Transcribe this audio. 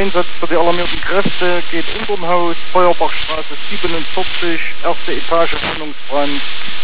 Einsatz für die alarmierten Kräfte geht unter dem Haus, Feuerbachstraße 47, erste Etage, Wohnungsbrand.